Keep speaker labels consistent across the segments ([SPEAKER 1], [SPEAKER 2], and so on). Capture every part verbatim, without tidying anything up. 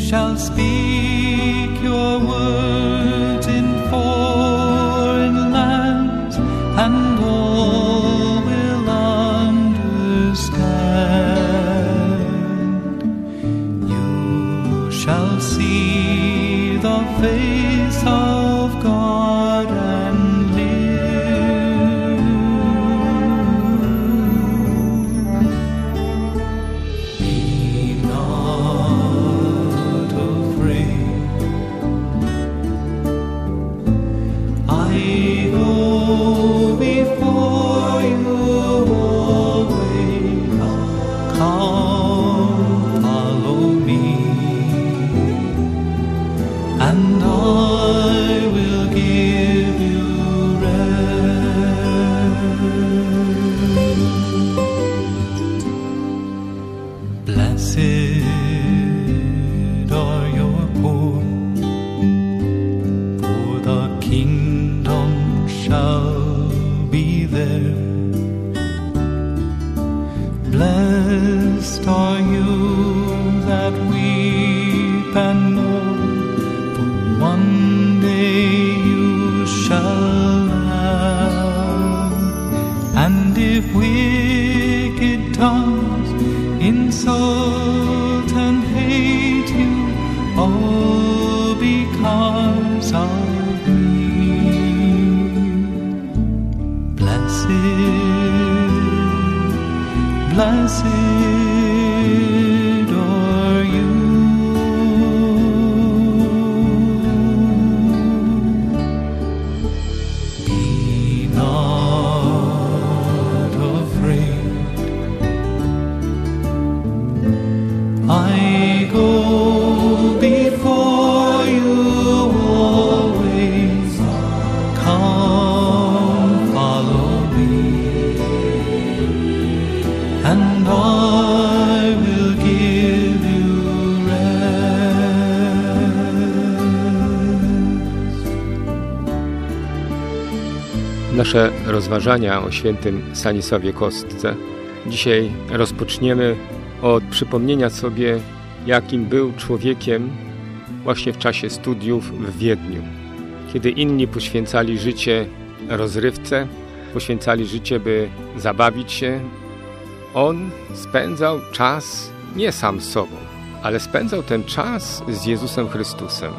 [SPEAKER 1] shall speak your words in foreign lands, and all will understand. You shall see the face of God and live. Be not afraid. I go before you always. Come, follow me, and I will give you rest. Blessed are your poor, for the kingdom shall be theirs. Blessed are you that weep and mourn, for one day you shall laugh. And if wicked tongues insult and hate you, all because of me, blessed, blessed are you. Be not afraid. I go before you always. Come, follow me, and I will give you rest.
[SPEAKER 2] Nasze rozważania o świętym Stanisławie Kostce dzisiaj rozpoczniemy od przypomnienia sobie, jakim był człowiekiem właśnie w czasie studiów w Wiedniu. Kiedy inni poświęcali życie rozrywce, poświęcali życie, by zabawić się, on spędzał czas nie sam z sobą, ale spędzał ten czas z Jezusem Chrystusem.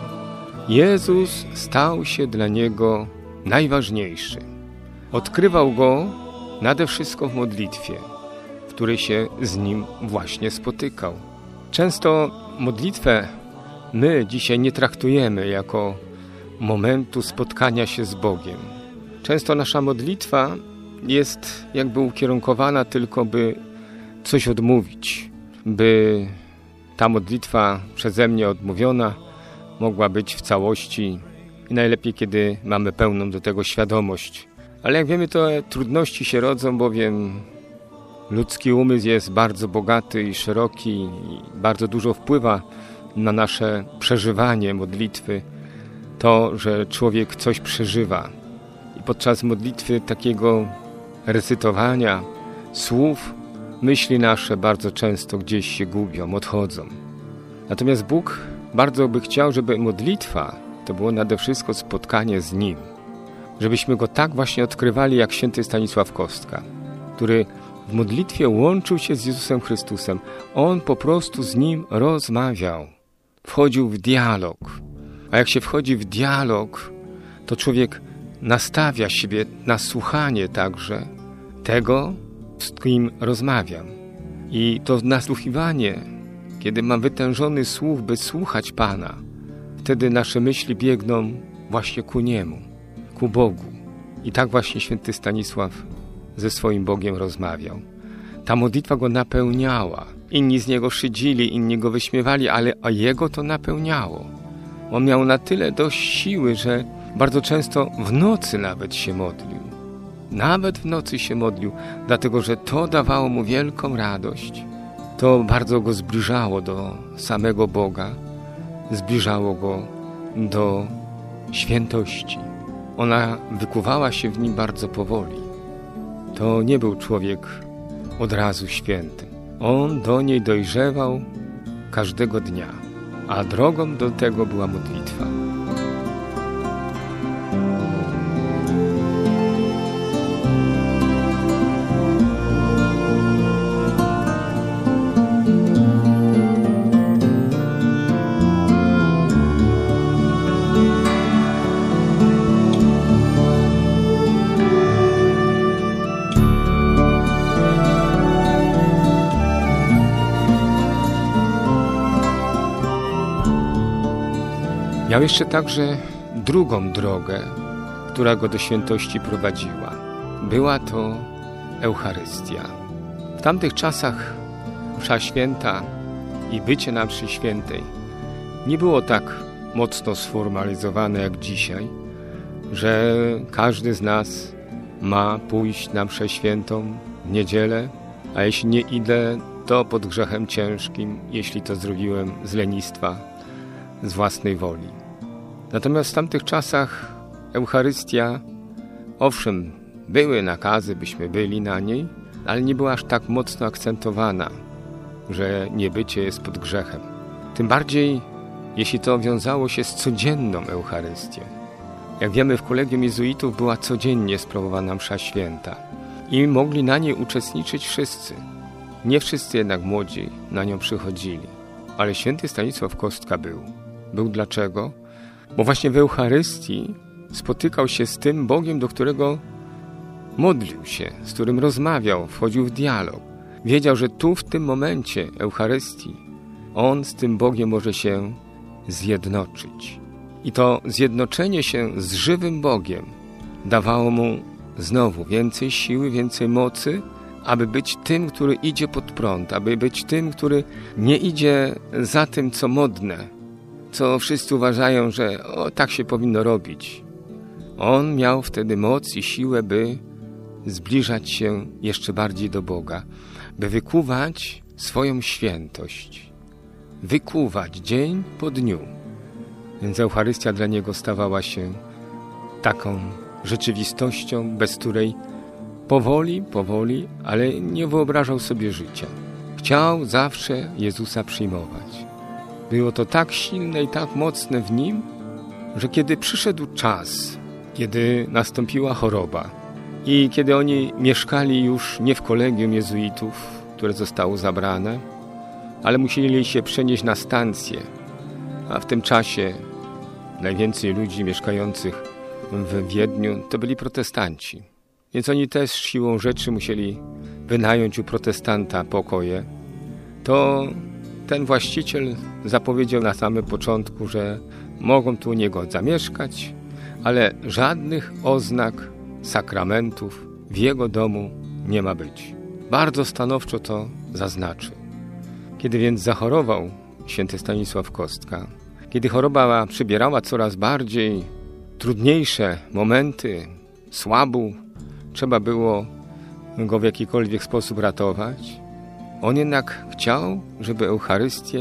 [SPEAKER 2] Jezus stał się dla niego najważniejszy. Odkrywał go nade wszystko w modlitwie, w której się z nim właśnie spotykał. Często modlitwę my dzisiaj nie traktujemy jako momentu spotkania się z Bogiem. Często nasza modlitwa jest jakby ukierunkowana tylko, by coś odmówić, by ta modlitwa przeze mnie odmówiona mogła być w całości i najlepiej, kiedy mamy pełną do tego świadomość. Ale jak wiemy, to trudności się rodzą, bowiem ludzki umysł jest bardzo bogaty i szeroki i bardzo dużo wpływa na nasze przeżywanie modlitwy. To, że człowiek coś przeżywa i podczas modlitwy takiego recytowania słów myśli nasze bardzo często gdzieś się gubią, odchodzą. Natomiast Bóg bardzo by chciał, żeby modlitwa to było nade wszystko spotkanie z Nim. Żebyśmy Go tak właśnie odkrywali jak święty Stanisław Kostka, który w modlitwie łączył się z Jezusem Chrystusem. On po prostu z Nim rozmawiał. Wchodził w dialog. A jak się wchodzi w dialog, to człowiek nastawia siebie na słuchanie także tego, z kim rozmawiam. I to nasłuchiwanie, kiedy mam wytężony słuch, by słuchać Pana, wtedy nasze myśli biegną właśnie ku Niemu, ku Bogu. I tak właśnie święty Stanisław ze swoim Bogiem rozmawiał. Ta modlitwa go napełniała. Inni z niego szydzili, inni go wyśmiewali, ale a jego to napełniało. On miał na tyle dość siły, że bardzo często w nocy nawet się modlił. Nawet w nocy się modlił, dlatego że to dawało mu wielką radość. To bardzo go zbliżało do samego Boga, zbliżało go do świętości. Ona wykuwała się w nim bardzo powoli. To nie był człowiek od razu święty. On do niej dojrzewał każdego dnia. a drogą do tego była modlitwa. Miał jeszcze także drugą drogę, która go do świętości prowadziła. Była to Eucharystia. W tamtych czasach msza święta i bycie na mszy świętej nie było tak mocno sformalizowane jak dzisiaj, że każdy z nas ma pójść na mszę świętą w niedzielę, a jeśli nie idę, to pod grzechem ciężkim, jeśli to zrobiłem z lenistwa, z własnej woli. Natomiast w tamtych czasach Eucharystia, owszem, były nakazy, byśmy byli na niej, ale nie była aż tak mocno akcentowana, że niebycie jest pod grzechem. Tym bardziej, jeśli to wiązało się z codzienną Eucharystią. Jak wiemy, w kolegium jezuitów była codziennie sprawowana msza święta i mogli na niej uczestniczyć wszyscy. Nie wszyscy jednak młodzi na nią przychodzili, ale święty Stanisław Kostka był. Był dlaczego? Bo właśnie w Eucharystii spotykał się z tym Bogiem, do którego modlił się, z którym rozmawiał, wchodził w dialog. Wiedział, że tu w tym momencie Eucharystii on z tym Bogiem może się zjednoczyć. I to zjednoczenie się z żywym Bogiem dawało mu znowu więcej siły, więcej mocy, aby być tym, który idzie pod prąd, aby być tym, który nie idzie za tym, co modne, co wszyscy uważają, że o, tak się powinno robić. On miał wtedy moc i siłę, by zbliżać się jeszcze bardziej do Boga, by wykuwać swoją świętość, wykuwać dzień po dniu. Więc Eucharystia dla niego stawała się taką rzeczywistością, bez której powoli, powoli, ale nie wyobrażał sobie życia. Chciał zawsze Jezusa przyjmować. Było to tak silne i tak mocne w nim, że kiedy przyszedł czas, kiedy nastąpiła choroba i kiedy oni mieszkali już nie w kolegium jezuitów, które zostało zabrane, ale musieli się przenieść na stację, a w tym czasie najwięcej ludzi mieszkających w Wiedniu to byli protestanci. Więc oni też siłą rzeczy musieli wynająć u protestanta pokoje. To ten właściciel zapowiedział na samym początku, że mogą tu u niego zamieszkać, ale żadnych oznak sakramentów w jego domu nie ma być. Bardzo stanowczo to zaznaczył. Kiedy więc zachorował święty Stanisław Kostka, kiedy choroba przybierała coraz bardziej trudniejsze momenty, słabł, trzeba było go w jakikolwiek sposób ratować, on jednak chciał, żeby Eucharystia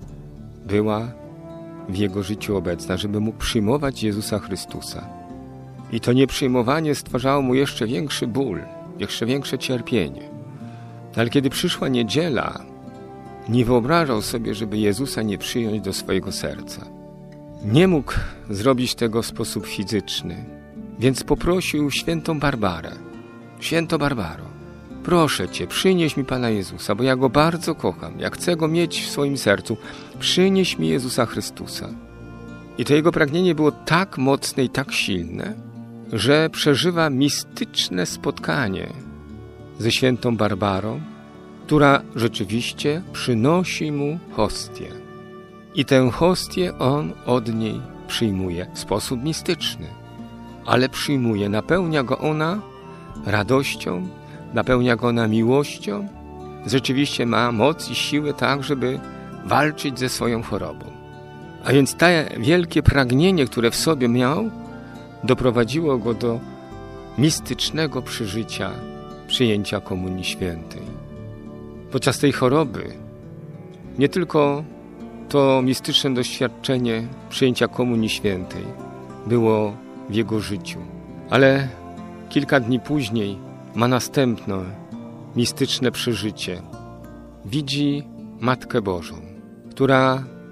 [SPEAKER 2] była w jego życiu obecna, żeby mógł przyjmować Jezusa Chrystusa. I to nieprzyjmowanie stwarzało mu jeszcze większy ból, jeszcze większe cierpienie. Ale kiedy przyszła niedziela, nie wyobrażał sobie, żeby Jezusa nie przyjąć do swojego serca. Nie mógł zrobić tego w sposób fizyczny, więc poprosił świętą Barbarę. Święto Barbaro, proszę Cię, przynieś mi Pana Jezusa, bo ja Go bardzo kocham. Ja chcę Go mieć w swoim sercu. Przynieś mi Jezusa Chrystusa. I to jego pragnienie było tak mocne i tak silne, że przeżywa mistyczne spotkanie ze świętą Barbarą, która rzeczywiście przynosi mu hostię. I tę hostię on od niej przyjmuje w sposób mistyczny. Ale przyjmuje, napełnia go ona radością, napełnia go ona miłością. Rzeczywiście ma moc i siłę tak, żeby walczyć ze swoją chorobą. A więc to wielkie pragnienie, które w sobie miał, doprowadziło go do mistycznego przeżycia przyjęcia Komunii Świętej. Podczas tej choroby nie tylko to mistyczne doświadczenie przyjęcia Komunii Świętej było w jego życiu, ale kilka dni później ma następne mistyczne przeżycie. Widzi Matkę Bożą, która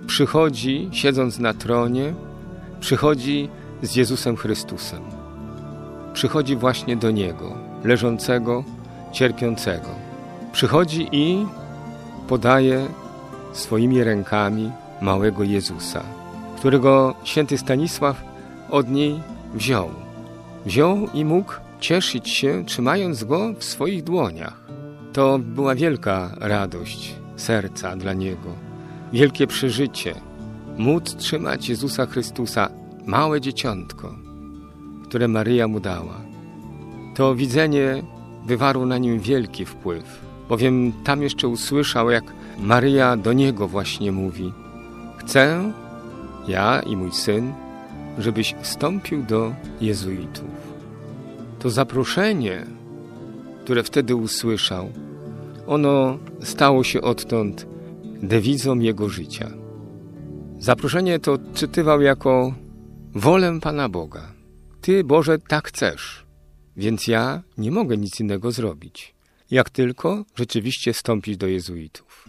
[SPEAKER 2] przychodzi, siedząc na tronie, przychodzi z Jezusem Chrystusem. Przychodzi właśnie do Niego, leżącego, cierpiącego. Przychodzi i podaje swoimi rękami małego Jezusa, którego święty Stanisław od niej wziął. Wziął i mógł cieszyć się, trzymając go w swoich dłoniach. To była wielka radość serca dla niego, wielkie przeżycie. Móc trzymać Jezusa Chrystusa, małe dzieciątko, które Maryja mu dała. To widzenie wywarło na nim wielki wpływ, bowiem tam jeszcze usłyszał, jak Maryja do niego właśnie mówi: chcę, ja i mój syn, żebyś wstąpił do jezuitów. To zaproszenie, które wtedy usłyszał, ono stało się odtąd dewizą jego życia. Zaproszenie to odczytywał jako wolę Pana Boga. Ty, Boże, tak chcesz, więc ja nie mogę nic innego zrobić, jak tylko rzeczywiście wstąpić do jezuitów.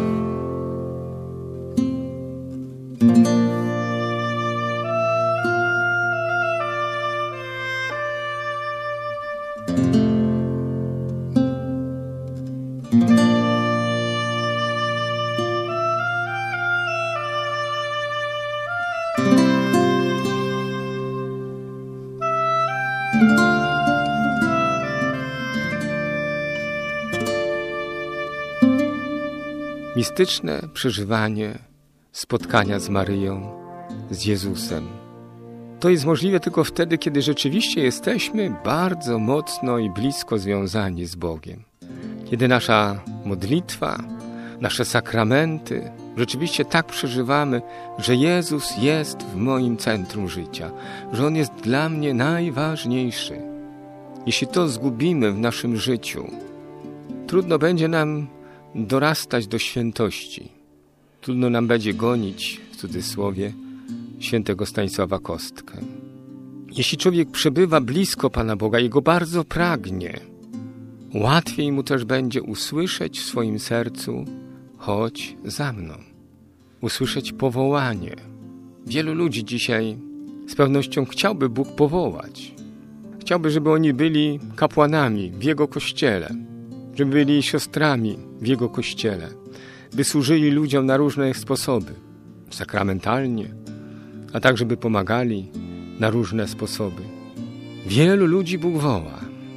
[SPEAKER 2] Mistyczne przeżywanie spotkania z Maryją, z Jezusem. To jest możliwe tylko wtedy, kiedy rzeczywiście jesteśmy bardzo mocno i blisko związani z Bogiem. Kiedy nasza modlitwa, nasze sakramenty rzeczywiście tak przeżywamy, że Jezus jest w moim centrum życia, że On jest dla mnie najważniejszy. Jeśli to zgubimy w naszym życiu, trudno będzie nam dorastać do świętości. Trudno nam będzie gonić, w cudzysłowie, świętego Stanisława Kostkę. Jeśli człowiek przebywa blisko Pana Boga i Go bardzo pragnie, łatwiej mu też będzie usłyszeć w swoim sercu: chodź za mną. Usłyszeć powołanie. Wielu ludzi dzisiaj z pewnością chciałby Bóg powołać. Chciałby, żeby oni byli kapłanami w Jego Kościele, żeby byli siostrami w Jego Kościele, by służyli ludziom na różne sposoby, sakramentalnie, a tak, żeby pomagali na różne sposoby. Wielu ludzi Bóg woła,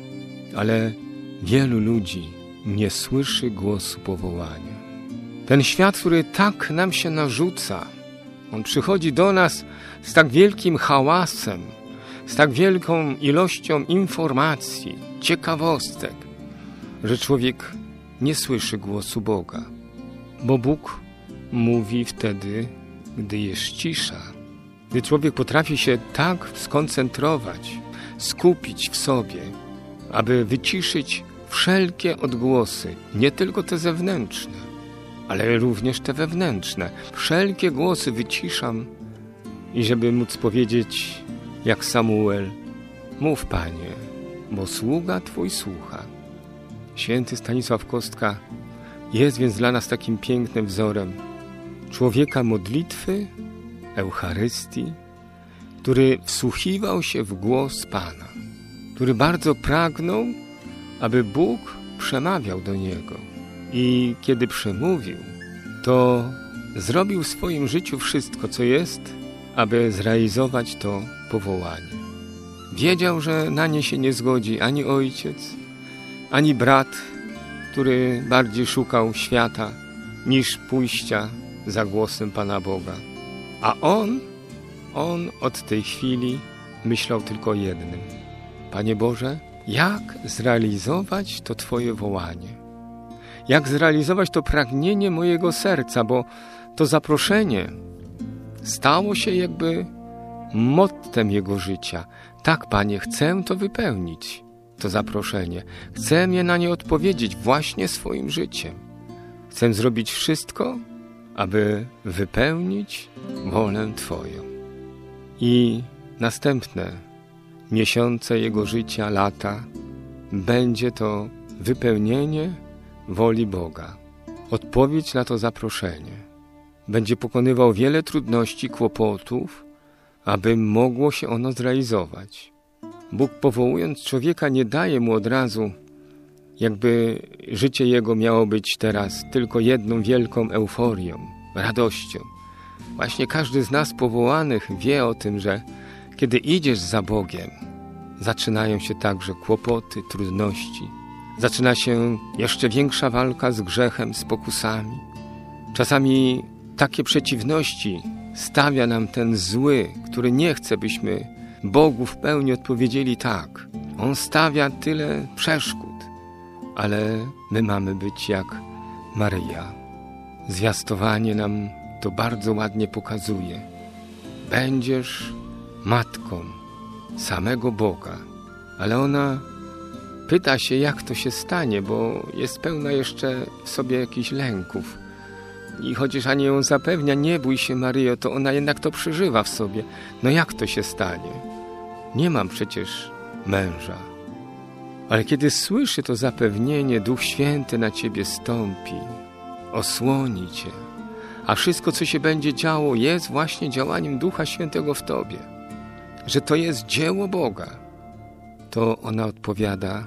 [SPEAKER 2] ale wielu ludzi nie słyszy głosu powołania. Ten świat, który tak nam się narzuca, on przychodzi do nas z tak wielkim hałasem, z tak wielką ilością informacji, ciekawostek, że człowiek nie słyszy głosu Boga, bo Bóg mówi wtedy, gdy jest cisza, gdy człowiek potrafi się tak skoncentrować, skupić w sobie, aby wyciszyć wszelkie odgłosy, nie tylko te zewnętrzne, ale również te wewnętrzne. Wszelkie głosy wyciszam i żeby móc powiedzieć jak Samuel: mów, Panie, bo sługa Twój słucha. Święty Stanisław Kostka jest więc dla nas takim pięknym wzorem człowieka modlitwy, Eucharystii, który wsłuchiwał się w głos Pana, który bardzo pragnął, aby Bóg przemawiał do niego. I kiedy przemówił, to zrobił w swoim życiu wszystko, co jest, aby zrealizować to powołanie. Wiedział, że na nie się nie zgodzi ani ojciec, ani brat, który bardziej szukał świata niż pójścia za głosem Pana Boga. A on, on od tej chwili myślał tylko o jednym: Panie Boże, jak zrealizować to Twoje wołanie? Jak zrealizować to pragnienie mojego serca, bo to zaproszenie stało się jakby mottem jego życia. Tak, Panie, chcę to wypełnić, to zaproszenie. Chcę je na nie odpowiedzieć właśnie swoim życiem. Chcę zrobić wszystko, aby wypełnić wolę Twoją. I następne miesiące jego życia, lata, będzie to wypełnienie woli Boga. Odpowiedź na to zaproszenie. będzie pokonywał wiele trudności, kłopotów, aby mogło się ono zrealizować. Bóg, powołując człowieka, nie daje mu od razu, jakby życie jego miało być teraz tylko jedną wielką euforią, radością. Właśnie każdy z nas powołanych wie o tym, że kiedy idziesz za Bogiem, zaczynają się także kłopoty, trudności. Zaczyna się jeszcze większa walka z grzechem, z pokusami. Czasami takie przeciwności stawia nam ten zły, który nie chce, byśmy Bogu w pełni odpowiedzieli tak. On stawia tyle przeszkód, ale my mamy być jak Maryja. Zwiastowanie nam to bardzo ładnie pokazuje. Będziesz matką samego Boga, ale ona pyta się, jak to się stanie, bo jest pełna jeszcze w sobie jakichś lęków. I chociaż Ania ją zapewnia, nie bój się, Maryjo, to ona jednak to przeżywa w sobie. No jak to się stanie? Nie mam przecież męża. Ale kiedy słyszy to zapewnienie, Duch Święty na ciebie stąpi, osłoni cię, a wszystko, co się będzie działo, jest właśnie działaniem Ducha Świętego w tobie, że to jest dzieło Boga, to ona odpowiada: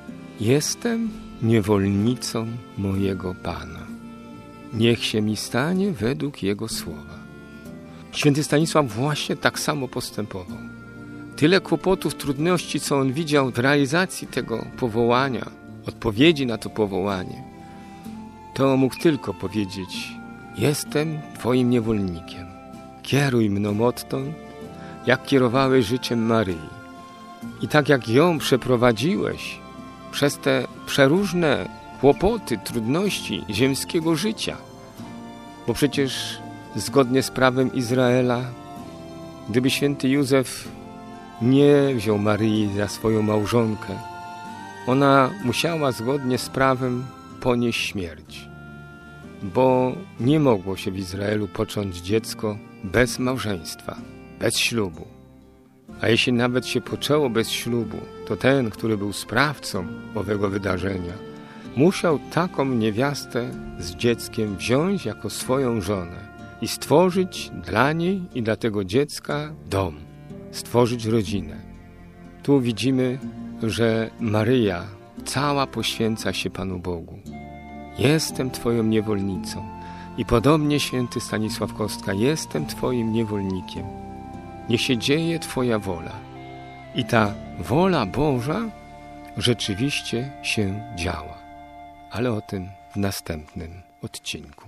[SPEAKER 2] jestem niewolnicą mojego Pana. Niech się mi stanie według Jego słowa. Święty Stanisław właśnie tak samo postępował. Tyle kłopotów, trudności, co on widział w realizacji tego powołania, odpowiedzi na to powołanie, to mógł tylko powiedzieć: jestem Twoim niewolnikiem. Kieruj mną odtąd, jak kierowałeś życiem Maryi. I tak jak ją przeprowadziłeś przez te przeróżne kłopoty, trudności ziemskiego życia, bo przecież zgodnie z prawem Izraela, gdyby święty Józef nie wziął Maryi za swoją małżonkę, ona musiała zgodnie z prawem ponieść śmierć, bo nie mogło się w Izraelu począć dziecko bez małżeństwa, bez ślubu. A jeśli nawet się poczęło bez ślubu, to ten, który był sprawcą owego wydarzenia, musiał taką niewiastę z dzieckiem wziąć jako swoją żonę i stworzyć dla niej i dla tego dziecka dom, stworzyć rodzinę. Tu widzimy, że Maryja cała poświęca się Panu Bogu. Jestem Twoją niewolnicą. I podobnie święty Stanisław Kostka: jestem Twoim niewolnikiem. Niech się dzieje Twoja wola. I ta wola Boża rzeczywiście się działa. Ale o tym w następnym odcinku.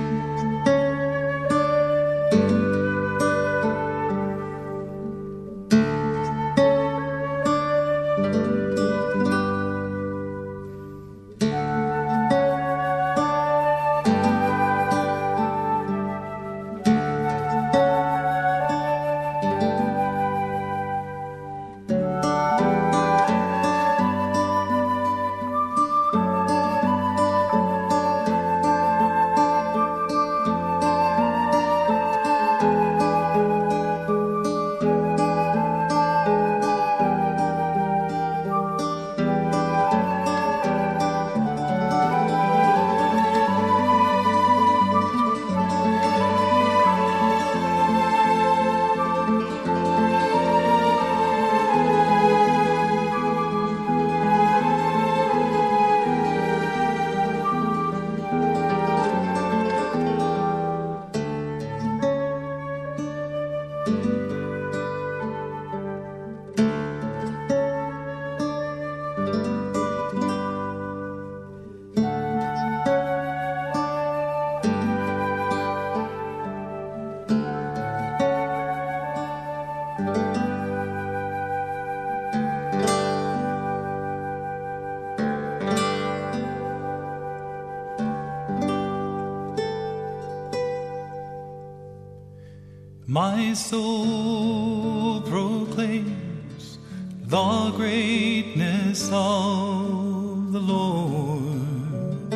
[SPEAKER 1] My soul proclaims the greatness of the Lord,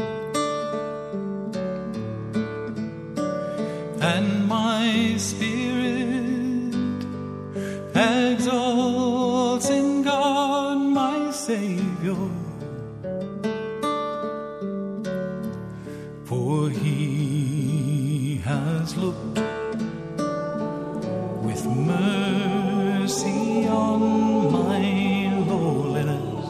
[SPEAKER 1] and my spirit exalts in God my Savior, for He has has looked with mercy on my lowliness,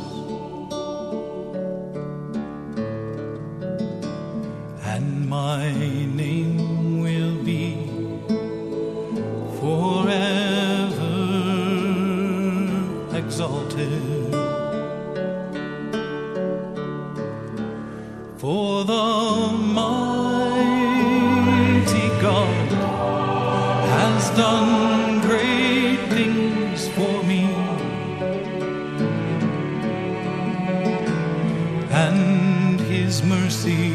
[SPEAKER 1] and my name will be forever exalted. For the mighty God has done great things for me, and His mercy